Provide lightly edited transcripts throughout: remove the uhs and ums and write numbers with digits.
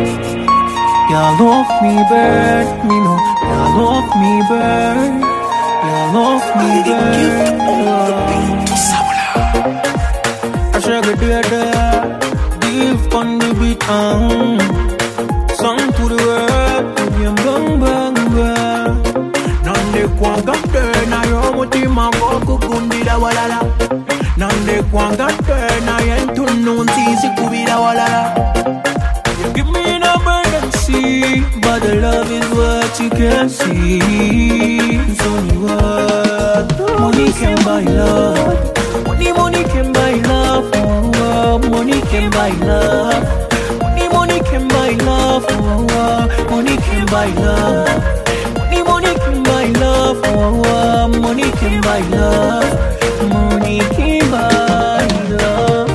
You love me bird, me know. You love me bird. You love me bird. I shall get there. Give on the beat, song to the world. Bang bang bang. Nande kwanga na yo mutima ngoko kundira walala. Nande kwanga na yentu nunzi kubira walala. You give me an emergency, but the love is what you can see. It's only what money can buy love. Money can buy love. Oh, money can buy love. Money can buy love. Oh, money can buy love. Money can buy love. Oh, money can buy love. Money can buy love.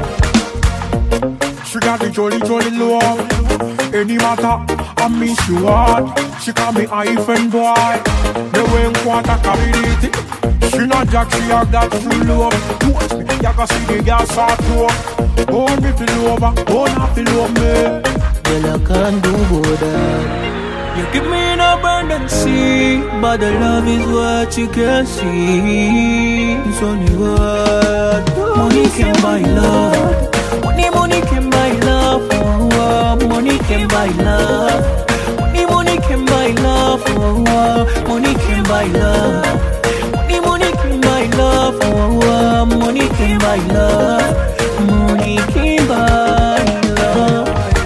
She got the jolly jolly love. Any matter, I miss you hard. She call me hyphen boy. The way in quarter carry it. She not jack, she have that full love. Watch me, you can see the gas start to up. Hold me feel over, hold not feel over me. Well, I can't do that. You give me an abundance, but the love is what you can see. It's only what money can buy love. Money can buy love. Oh, money can buy love. Money can buy love. Oh, money can buy love. Money can buy love. Oh, money can buy love. Money can buy love.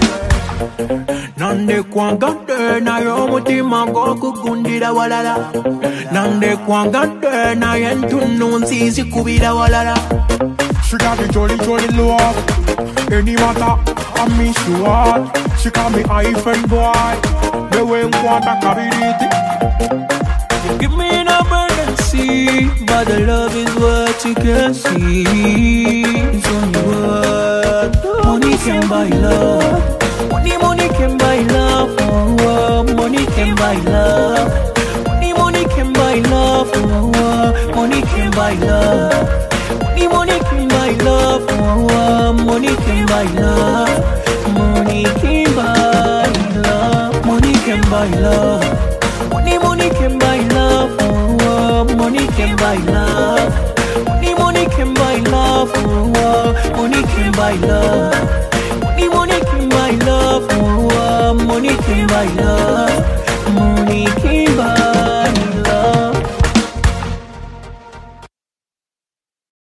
Nande kwanga na yo mutima ngoko kundira walala. Nande kwanga na yentu nunzi kubira walala. She got the jolly jolly love. Any matter, I miss you hard. She call me hyphen boy. The way in quarter carry it. You give me an emergency, but the love is what you can see. It's only what money can buy love. Money can buy love. Oh, money can buy love. Money can buy love. Oh, money can buy love. Money can buy love. Oh, money can buy love. Money can buy love. Money can buy love. Money can buy love. Oh, money can buy love. Money can buy love. Oh, money can buy love.